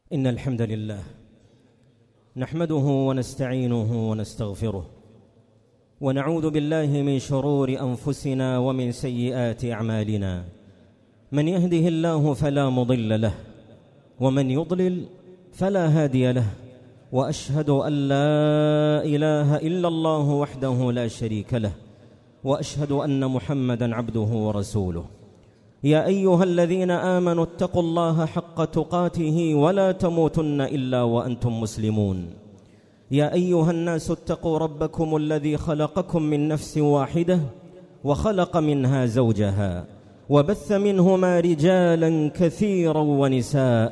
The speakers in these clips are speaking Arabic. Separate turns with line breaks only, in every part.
إن الحمد لله نحمده ونستعينه ونستغفره ونعوذ بالله من شرور أنفسنا ومن سيئات أعمالنا. من يهده الله فلا مضل له ومن يضلل فلا هادي له، وأشهد أن لا إله إلا الله وحده لا شريك له، وأشهد أن محمدًا عبده ورسوله. يا أيها الذين آمنوا اتقوا الله حق تقاته ولا تموتن إلا وأنتم مسلمون. يا أيها الناس اتقوا ربكم الذي خلقكم من نفس واحدة وخلق منها زوجها وبث منهما رجالا كثيرا ونساء،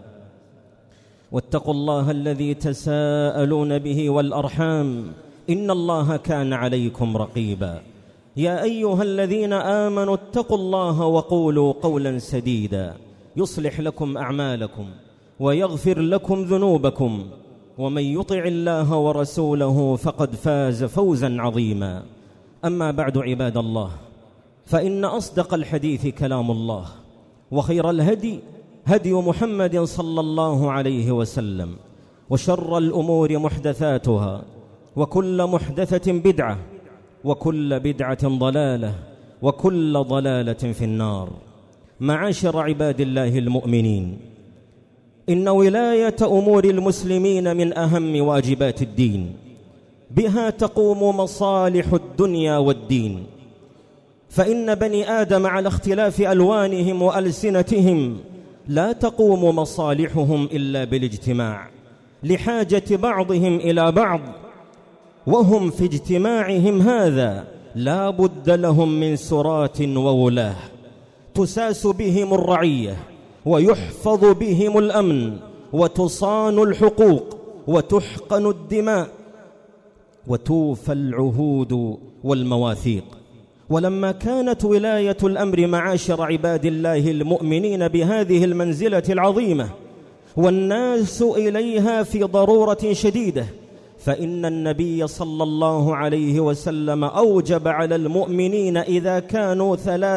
واتقوا الله الذي تساءلون به والأرحام إن الله كان عليكم رقيبا. يا أيها الذين آمنوا اتقوا الله وقولوا قولا سديدا يصلح لكم أعمالكم ويغفر لكم ذنوبكم، ومن يطع الله ورسوله فقد فاز فوزا عظيما. أما بعد، عباد الله، فإن أصدق الحديث كلام الله، وخير الهدي هدي محمد صلى الله عليه وسلم، وشر الأمور محدثاتها، وكل محدثة بدعة، وكل بدعة ضلالة، وكل ضلالة في النار. معاشر عباد الله المؤمنين، إن ولاية أمور المسلمين من أهم واجبات الدين، بها تقوم مصالح الدنيا والدين، فإن بني آدم على اختلاف ألوانهم وألسنتهم لا تقوم مصالحهم إلا بالاجتماع، لحاجة بعضهم إلى بعض، وهم في اجتماعهم هذا لا بد لهم من سرات وولاة تساس بهم الرعية، ويحفظ بهم الأمن، وتصان الحقوق، وتحقن الدماء، وتوفى العهود والمواثيق. ولما كانت ولاية الأمر معاشر عباد الله المؤمنين بهذه المنزلة العظيمة، والناس إليها في ضرورة شديدة، فإن النبي صلى الله عليه وسلم أوجب على المؤمنين إذا كانوا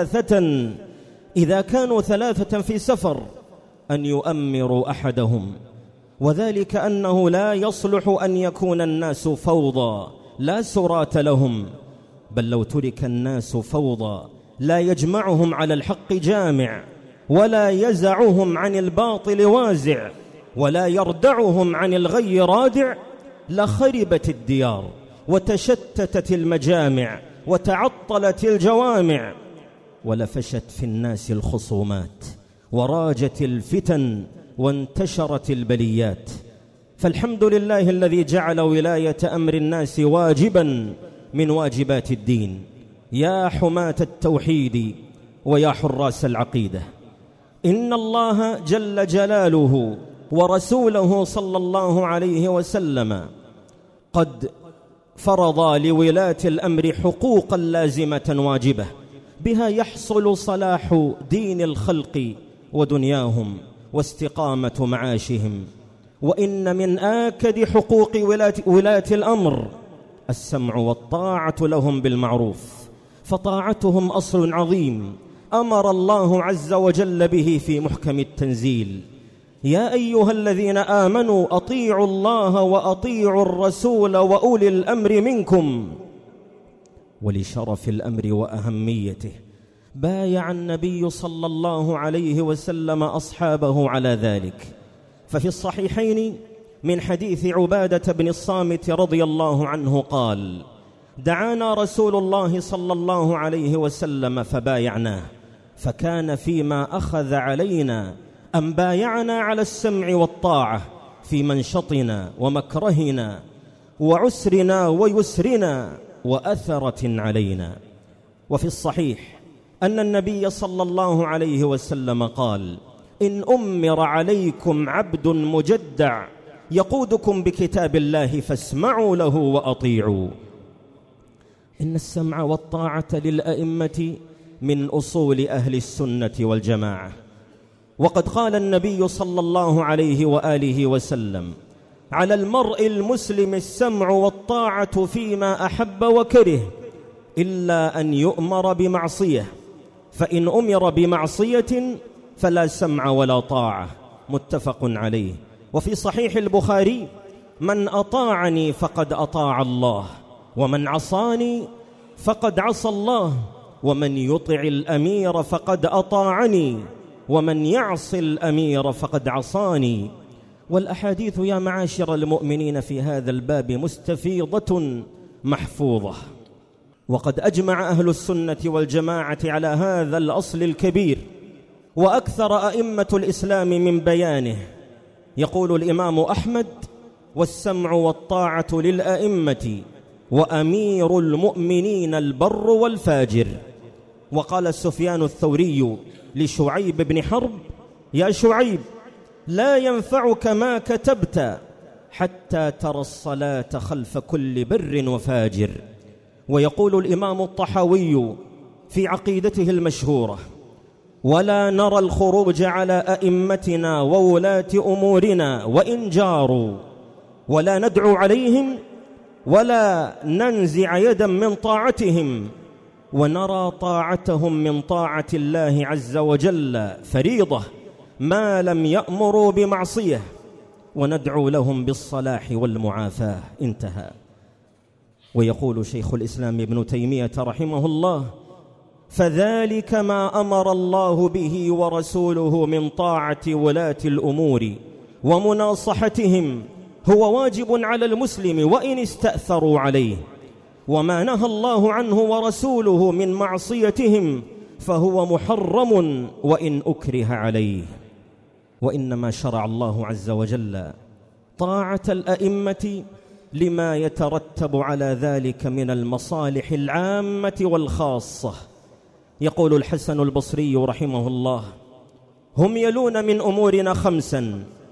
ثلاثة في سفر أن يؤمروا أحدهم، وذلك أنه لا يصلح أن يكون الناس فوضى لا سرات لهم، بل لو ترك الناس فوضى لا يجمعهم على الحق جامع، ولا يزعهم عن الباطل وازع، ولا يردعهم عن الغي رادع، لخربت الديار، وتشتتت المجامع، وتعطلت الجوامع، ولفشت في الناس الخصومات، وراجت الفتن، وانتشرت البليات. فالحمد لله الذي جعل ولاية أمر الناس واجبا من واجبات الدين. يا حماة التوحيد ويا حراس العقيدة، إن الله جل جلاله ورسوله صلى الله عليه وسلم قد فرض لولاة الأمر حقوقا لازمة واجبة، بها يحصل صلاح دين الخلق ودنياهم واستقامة معاشهم. وإن من آكد حقوق ولاة الأمر السمع والطاعة لهم بالمعروف، فطاعتهم أصل عظيم أمر الله عز وجل به في محكم التنزيل: يا أيها الذين آمنوا أطيعوا الله وأطيعوا الرسول وأولي الأمر منكم. ولشرف الأمر وأهميته بايع النبي صلى الله عليه وسلم أصحابه على ذلك. ففي الصحيحين من حديث عبادة بن الصامت رضي الله عنه قال: دعانا رسول الله صلى الله عليه وسلم فبايعناه، فكان فيما أخذ علينا أن بايعنا على السمع والطاعة في منشطنا ومكرهنا وعسرنا ويسرنا وأثرة علينا. وفي الصحيح أن النبي صلى الله عليه وسلم قال: إن أمر عليكم عبد مجدع يقودكم بكتاب الله فاسمعوا له وأطيعوا. إن السمع والطاعة للأئمة من أصول أهل السنة والجماعة. وقد قال النبي صلى الله عليه وآله وسلم: على المرء المسلم السمع والطاعة فيما أحب وكره، إلا أن يؤمر بمعصية، فإن أمر بمعصية فلا سمع ولا طاعة. متفق عليه. وفي صحيح البخاري: من أطاعني فقد أطاع الله، ومن عصاني فقد عصى الله، ومن يطع الأمير فقد أطاعني، ومن يعص الأمير فقد عصاني. والأحاديث يا معاشر المؤمنين في هذا الباب مستفيضة محفوظة. وقد أجمع أهل السنة والجماعة على هذا الأصل الكبير، وأكثر أئمة الإسلام من بيانه. يقول الإمام أحمد: والسمع والطاعة للأئمة، وأمير المؤمنين البر والفاجر. وقال سفيان الثوري لشعيب بن حرب: يا شعيب، لا ينفعك ما كتبت حتى ترى الصلاة خلف كل بر وفاجر. ويقول الإمام الطحاوي في عقيدته المشهورة: ولا نرى الخروج على أئمتنا وولاة أمورنا وإن جاروا، ولا ندعو عليهم ولا ننزع يدا من طاعتهم، ونرى طاعتهم من طاعة الله عز وجل فريضة ما لم يأمروا بمعصية، وندعو لهم بالصلاح والمعافاة. انتهى. ويقول شيخ الإسلام ابن تيمية رحمه الله: فذلك ما أمر الله به ورسوله من طاعة ولاة الأمور ومناصحتهم هو واجب على المسلم وإن استأثروا عليه، وما نهى الله عنه ورسوله من معصيتهم فهو محرم وإن أكره عليه. وإنما شرع الله عز وجل طاعة الأئمة لما يترتب على ذلك من المصالح العامة والخاصة. يقول الحسن البصري رحمه الله: هم يلون من أمورنا 5: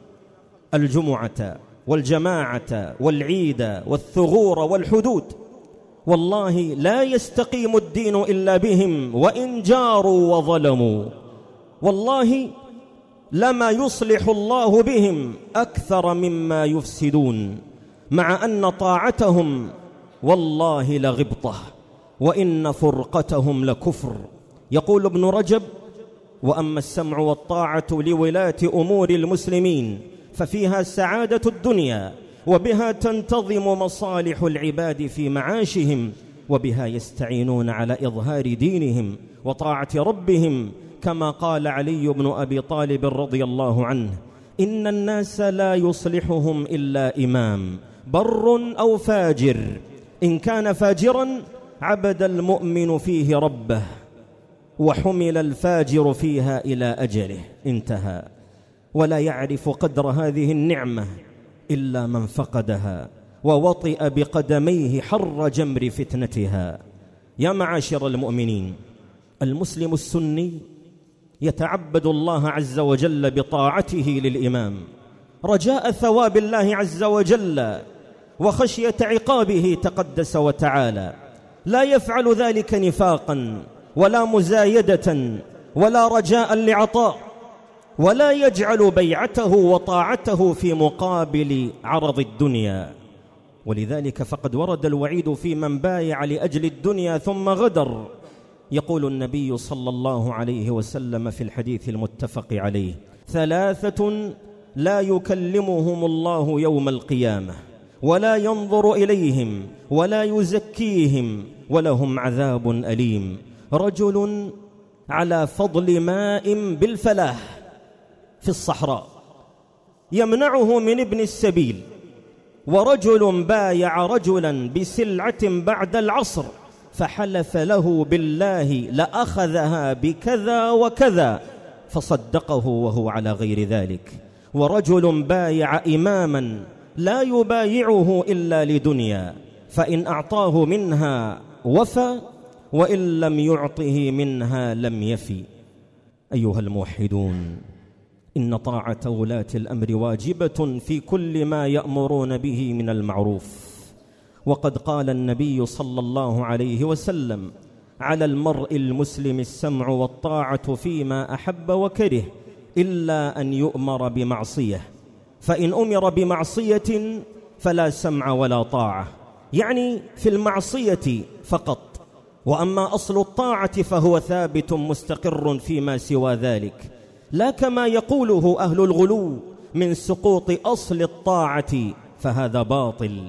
الجمعة والجماعة والعيد والثغور والحدود، والله لا يستقيم الدين إلا بهم وإن جاروا وظلموا، والله لما يصلح الله بهم أكثر مما يفسدون، مع أن طاعتهم والله لغبطة، وإن فرقتهم لكفر. يقول ابن رجب: وأما السمع والطاعة لولاة أمور المسلمين ففيها سعادة الدنيا، وبها تنتظم مصالح العباد في معاشهم، وبها يستعينون على إظهار دينهم وطاعة ربهم، كما قال علي بن أبي طالب رضي الله عنه: إن الناس لا يصلحهم إلا إمام بر أو فاجر، إن كان فاجرا عبد المؤمن فيه ربه، وحمل الفاجر فيها إلى أجله. انتهى. ولا يعرف قدر هذه النعمة إلا من فقدها ووطئ بقدميه حر جمر فتنتها. يا معاشر المؤمنين، المسلم السني يتعبد الله عز وجل بطاعته للإمام رجاء ثواب الله عز وجل وخشية عقابه تقدس وتعالى، لا يفعل ذلك نفاقا ولا مزايدة ولا رجاء لعطاء، ولا يجعل بيعته وطاعته في مقابل عرض الدنيا. ولذلك فقد ورد الوعيد في من بايع لأجل الدنيا ثم غدر. يقول النبي صلى الله عليه وسلم في الحديث المتفق عليه: 3 لا يكلمهم الله يوم القيامة ولا ينظر إليهم ولا يزكيهم ولهم عذاب أليم: رجل على فضل ماء بالفلاح في الصحراء يمنعه من ابن السبيل، ورجل بايع رجلا بسلعة بعد العصر فحلف له بالله لأخذها بكذا وكذا فصدقه وهو على غير ذلك، ورجل بايع إماما لا يبايعه إلا لدنيا فإن أعطاه منها وفى وإن لم يعطه منها لم يفي. أيها الموحدون، إن طاعة ولاة الأمر واجبة في كل ما يأمرون به من المعروف. وقد قال النبي صلى الله عليه وسلم: على المرء المسلم السمع والطاعة فيما أحب وكره إلا أن يؤمر بمعصية، فإن أمر بمعصية فلا سمع ولا طاعة، يعني في المعصية فقط. وأما أصل الطاعة فهو ثابت مستقر فيما سوى ذلك، لا كما يقوله أهل الغلو من سقوط أصل الطاعة، فهذا باطل.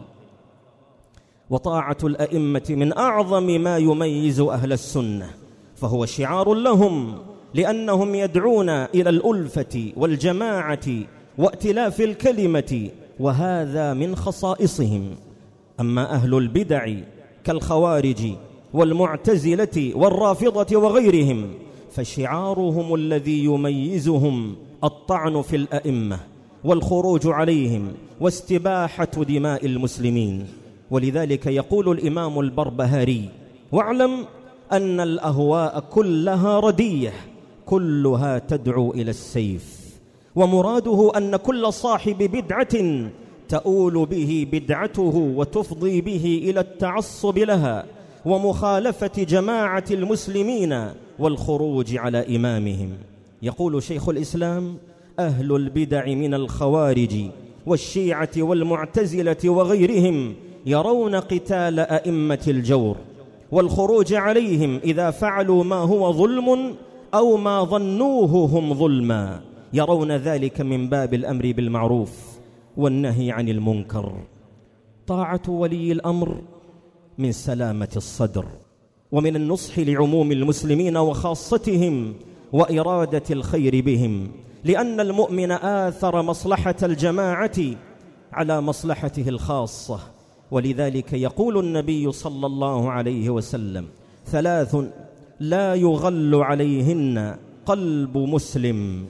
وطاعة الأئمة من أعظم ما يميز أهل السنة، فهو شعار لهم، لأنهم يدعون إلى الألفة والجماعة وائتلاف الكلمة، وهذا من خصائصهم. أما أهل البدع كالخوارج والمعتزلة والرافضة وغيرهم، فشعارهم الذي يميزهم الطعن في الأئمة والخروج عليهم واستباحة دماء المسلمين. ولذلك يقول الإمام البربهاري: واعلم أن الأهواء كلها ردية، كلها تدعو إلى السيف. ومراده أن كل صاحب بدعة تؤول به بدعته وتفضي به إلى التعصب لها ومخالفة جماعة المسلمين والخروج على إمامهم. يقول شيخ الإسلام: أهل البدع من الخوارج والشيعة والمعتزلة وغيرهم يرون قتال أئمة الجور والخروج عليهم إذا فعلوا ما هو ظلم أو ما ظنوه هم ظلما، يرون ذلك من باب الأمر بالمعروف والنهي عن المنكر. طاعة ولي الأمر من سلامة الصدر ومن النصح لعموم المسلمين وخاصتهم وإرادة الخير بهم، لأن المؤمن آثر مصلحة الجماعة على مصلحته الخاصة. ولذلك يقول النبي صلى الله عليه وسلم: 3 لا يغل عليهن قلب مسلم: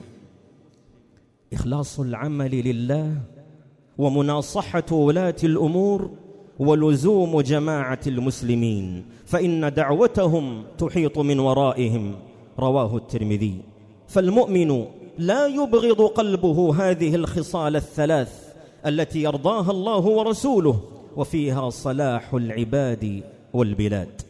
إخلاص العمل لله، ومناصحة ولاة الأمور، ولزوم جماعة المسلمين، فإن دعوتهم تحيط من ورائهم. رواه الترمذي. فالمؤمن لا يبغض قلبه هذه الخصال 3 التي يرضاها الله ورسوله، وفيها صلاح العباد والبلاد.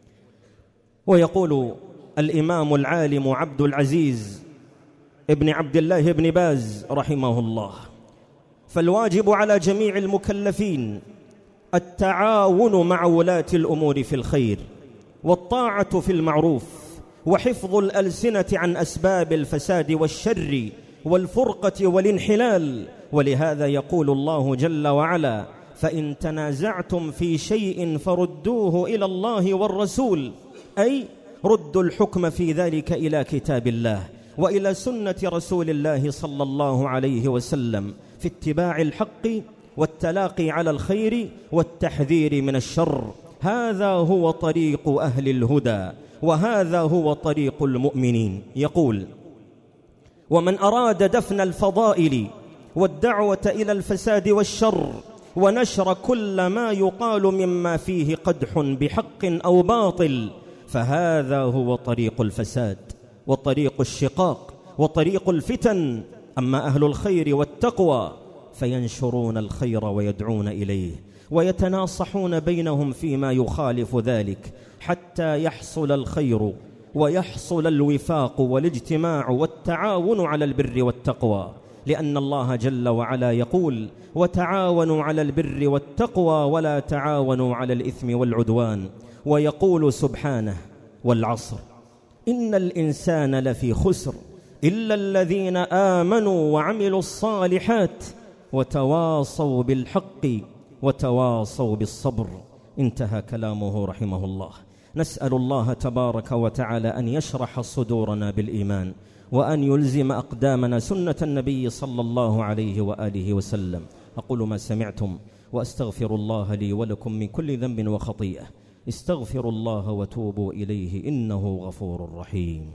ويقول الإمام العالم عبد العزيز ابن عبد الله بن باز رحمه الله: فالواجب على جميع المكلفين التعاون مع ولاة الأمور في الخير، والطاعة في المعروف، وحفظ الألسنة عن أسباب الفساد والشر والفرقة والانحلال. ولهذا يقول الله جل وعلا: فإن تنازعتم في شيء فردوه إلى الله والرسول، أي ردوا الحكم في ذلك إلى كتاب الله وإلى سنة رسول الله صلى الله عليه وسلم، في اتباع الحق والتلاقي على الخير والتحذير من الشر. هذا هو طريق أهل الهدى، وهذا هو طريق المؤمنين. يقول: ومن أراد دفن الفضائل والدعوة إلى الفساد والشر ونشر كل ما يقال مما فيه قدح بحق أو باطل، فهذا هو طريق الفساد وطريق الشقاق وطريق الفتن. أما أهل الخير والتقوى فينشرون الخير ويدعون إليه ويتناصحون بينهم فيما يخالف ذلك، حتى يحصل الخير ويحصل الوفاق والاجتماع والتعاون على البر والتقوى. لأن الله جل وعلا يقول: وتعاونوا على البر والتقوى ولا تعاونوا على الإثم والعدوان. ويقول سبحانه: والعصر إن الإنسان لفي خسر إلا الذين آمنوا وعملوا الصالحات وتواصوا بالحق وتواصوا بالصبر. انتهى كلامه رحمه الله. نسأل الله تبارك وتعالى أن يشرح صدورنا بالإيمان، وأن يلزم أقدامنا سنة النبي صلى الله عليه وآله وسلم. أقول ما سمعتم وأستغفر الله لي ولكم من كل ذنب وخطيئة. استغفروا الله وتوبوا إليه إنه غفور رحيم.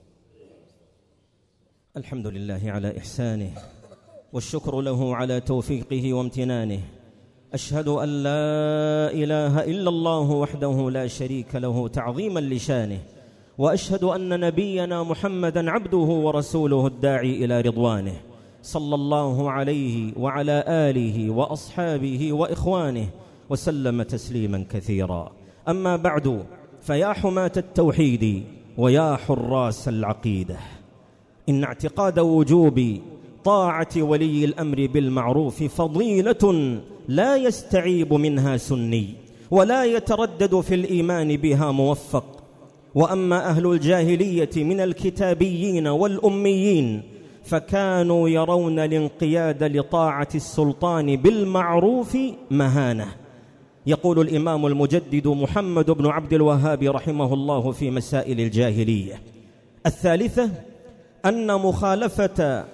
الحمد لله على إحسانه، والشكر له على توفيقه وامتنانه. أشهد أن لا إله إلا الله وحده لا شريك له تعظيما لشانه، وأشهد أن نبينا محمدا عبده ورسوله الداعي إلى رضوانه، صلى الله عليه وعلى آله وأصحابه وإخوانه وسلم تسليما كثيرا. أما بعد، فيا حماة التوحيد ويا حراس العقيدة، إن اعتقاد وجوب طاعة ولي الأمر بالمعروف فضيلة لا يستعيب منها سني، ولا يتردد في الإيمان بها موفق، وأما أهل الجاهلية من الكتابيين والأميين فكانوا يرون الانقياد لطاعة السلطان بالمعروف مهانة. يقول الإمام المجدد محمد بن عبد الوهاب رحمه الله في مسائل الجاهلية: الثالثة أن مخالفة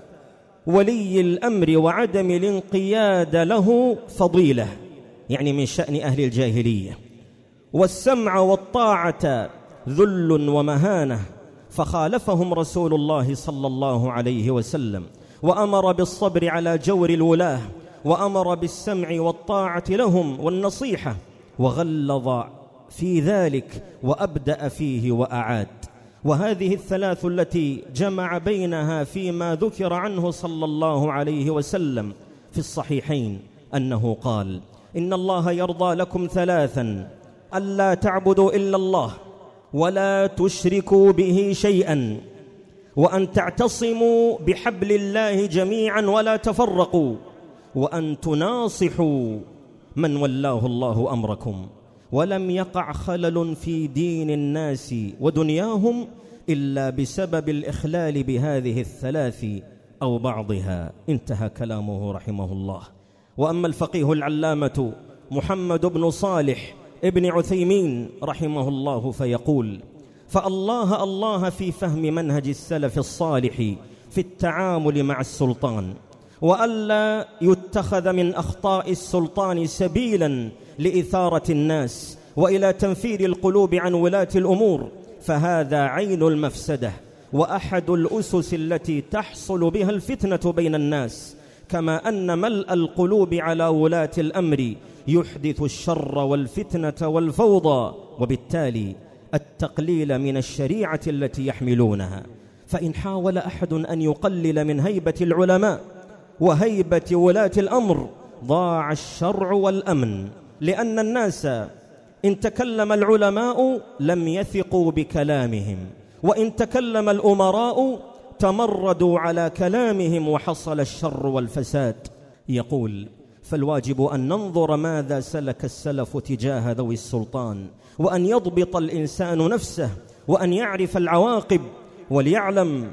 ولي الأمر وعدم الانقياد له فضيلة، يعني من شأن أهل الجاهلية، والسمع والطاعة ذل ومهانة، فخالفهم رسول الله صلى الله عليه وسلم وأمر بالصبر على جور الولاة، وأمر بالسمع والطاعة لهم والنصيحة، وغلظ في ذلك وأبدأ فيه وأعاد. وهذه الثلاث التي جمع بينها فيما ذكر عنه صلى الله عليه وسلم في الصحيحين أنه قال: إن الله يرضى لكم ثلاثا: ألا تعبدوا إلا الله، ولا تشركوا به شيئا، وأن تعتصموا بحبل الله جميعا ولا تفرقوا، وأن تناصحوا من ولاه الله أمركم. ولم يقع خلل في دين الناس ودنياهم إلا بسبب الإخلال بهذه الثلاث أو بعضها. انتهى كلامه رحمه الله. وأما الفقيه العلامة محمد بن صالح ابن عثيمين رحمه الله فيقول: فالله الله في فهم منهج السلف الصالح في التعامل مع السلطان، وألا يتخذ من أخطاء السلطان سبيلا لإثارة الناس وإلى تنفير القلوب عن ولاة الأمور، فهذا عين المفسدة وأحد الأسس التي تحصل بها الفتنة بين الناس، كما أن ملء القلوب على ولاة الأمر يحدث الشر والفتنة والفوضى، وبالتالي التقليل من الشريعة التي يحملونها. فإن حاول أحد أن يقلل من هيبة العلماء وهيبة ولاة الأمر ضاع الشرع والأمن، لأن الناس إن تكلم العلماء لم يثقوا بكلامهم، وإن تكلم الأمراء تمردوا على كلامهم وحصل الشر والفساد. يقول: فالواجب أن ننظر ماذا سلك السلف تجاه ذوي السلطان، وأن يضبط الإنسان نفسه، وأن يعرف العواقب، وليعلم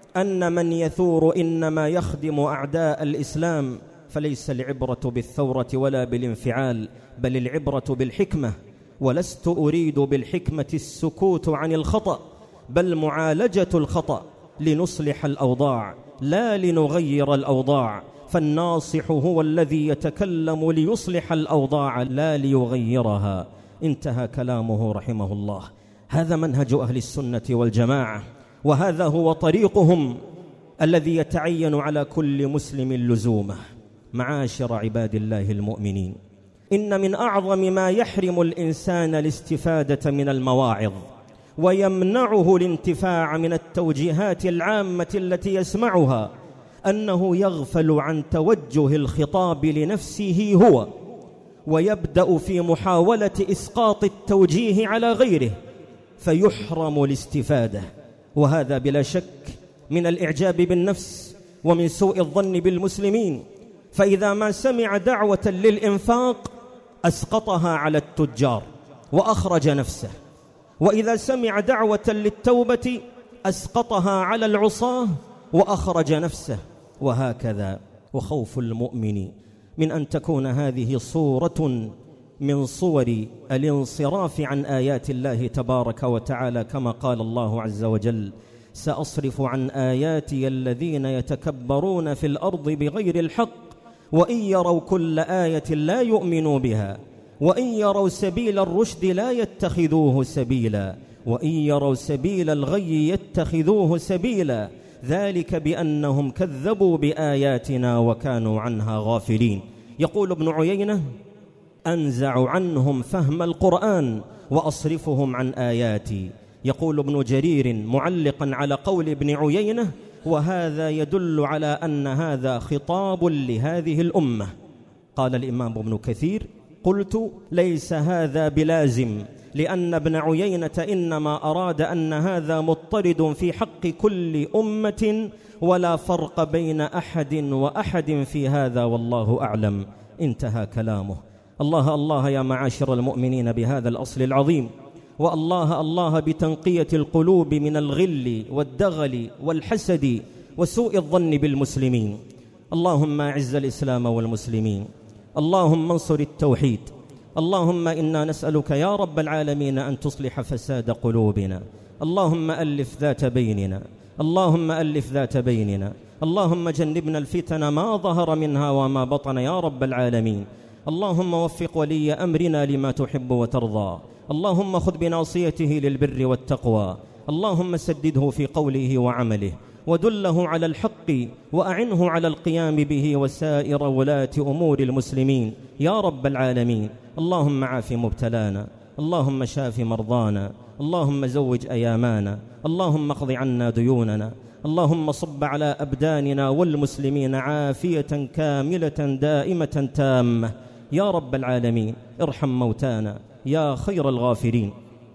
أن من يثور إنما يخدم أعداء الإسلام، فليس العبرة بالثورة ولا بالانفعال، بل العبرة بالحكمة. ولست أريد بالحكمة السكوت عن الخطأ، بل معالجة الخطأ لنصلح الأوضاع لا لنغير الأوضاع، فالناصح هو الذي يتكلم ليصلح الأوضاع لا ليغيرها. انتهى كلامه رحمه الله. هذا منهج أهل السنة والجماعة، وهذا هو طريقهم الذي يتعين على كل مسلم لزومه. معاشر عباد الله المؤمنين، إن من أعظم ما يحرم الإنسان الاستفادة من المواعظ ويمنعه الانتفاع من التوجيهات العامة التي يسمعها أنه يغفل عن توجه الخطاب لنفسه هو، ويبدأ في محاولة إسقاط التوجيه على غيره فيحرم الاستفادة. وهذا بلا شك من الإعجاب بالنفس ومن سوء الظن بالمسلمين، فإذا ما سمع دعوة للإنفاق أسقطها على التجار وأخرج نفسه، وإذا سمع دعوة للتوبة أسقطها على العصاة وأخرج نفسه، وهكذا. وخوف المؤمن من أن تكون هذه صورة من صور الانصراف عن آيات الله تبارك وتعالى، كما قال الله عز وجل: سأصرف عن آياتي الذين يتكبرون في الأرض بغير الحق وإن يروا كل آية لا يؤمنوا بها وإن يروا سبيل الرشد لا يتخذوه سبيلا وإن يروا سبيل الغي يتخذوه سبيلا ذلك بأنهم كذبوا بآياتنا وكانوا عنها غافلين. يقول ابن عيينة: أنزع عنهم فهم القرآن وأصرفهم عن آياتي. يقول ابن جرير معلقا على قول ابن عيينة: وهذا يدل على أن هذا خطاب لهذه الأمة. قال الإمام ابن كثير: قلت: ليس هذا بلازم، لأن ابن عيينة إنما أراد أن هذا مضطرد في حق كل أمة ولا فرق بين أحد وأحد في هذا، والله أعلم. انتهى كلامه. الله الله يا معاشر المؤمنين بهذا الأصل العظيم، والله الله بتنقية القلوب من الغل والدغل والحسد وسوء الظن بالمسلمين. اللهم أعز الإسلام والمسلمين، اللهم انصر التوحيد. اللهم إنا نسألك يا رب العالمين أن تصلح فساد قلوبنا. اللهم ألف ذات بيننا، اللهم ألف ذات بيننا. اللهم جنبنا الفتن ما ظهر منها وما بطن يا رب العالمين. اللهم وفق ولي أمرنا لما تحب وترضى. اللهم خذ بناصيته للبر والتقوى. اللهم سدده في قوله وعمله، ودله على الحق، وأعنه على القيام به وسائر ولاة أمور المسلمين يا رب العالمين. اللهم عاف مبتلانا، اللهم شاف مرضانا، اللهم زوج أيامانا، اللهم اقض عنا ديوننا. اللهم صب على أبداننا والمسلمين عافية كاملة دائمة تامة يا رب العالمين. ارحم موتانا يا خير الغافرين.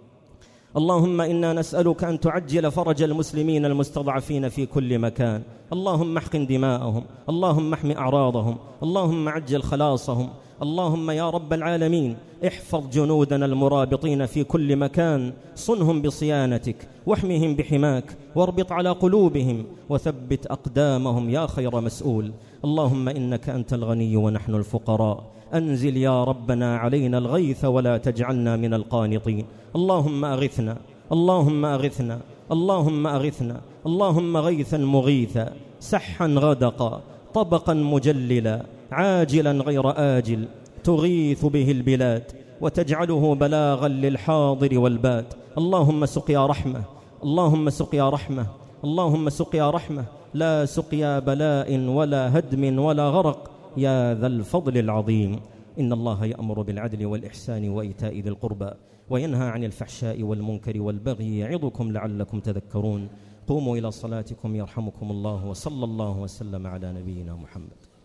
اللهم إنا نسألك أن تعجل فرج المسلمين المستضعفين في كل مكان. اللهم احقن دماءهم، اللهم احمي أعراضهم، اللهم عجل خلاصهم. اللهم يا رب العالمين احفظ جنودنا المرابطين في كل مكان، صنهم بصيانتك واحمهم بحماك، واربط على قلوبهم وثبت أقدامهم يا خير مسؤول. اللهم إنك أنت الغني ونحن الفقراء، أنزل يا ربنا علينا الغيث ولا تجعلنا من القانطين. اللهم أغثنا، اللهم أغثنا، اللهم أغثنا. اللهم غيثا مغيثا، سحا غدقا، طبقا مجللا، عاجلا غير آجل، تغيث به البلاد وتجعله بلاغا للحاضر والباد. اللهم سقيا رحمة، اللهم سقيا رحمة، اللهم سقيا رحمة، لا سقيا بلاء ولا هدم ولا غرق يا ذا الفضل العظيم. إن الله يأمر بالعدل والإحسان وإيتاء ذي القربى وينهى عن الفحشاء والمنكر والبغي يعظكم لعلكم تذكرون. قوموا إلى صلاتكم يرحمكم الله، وصلى الله وسلم على نبينا محمد.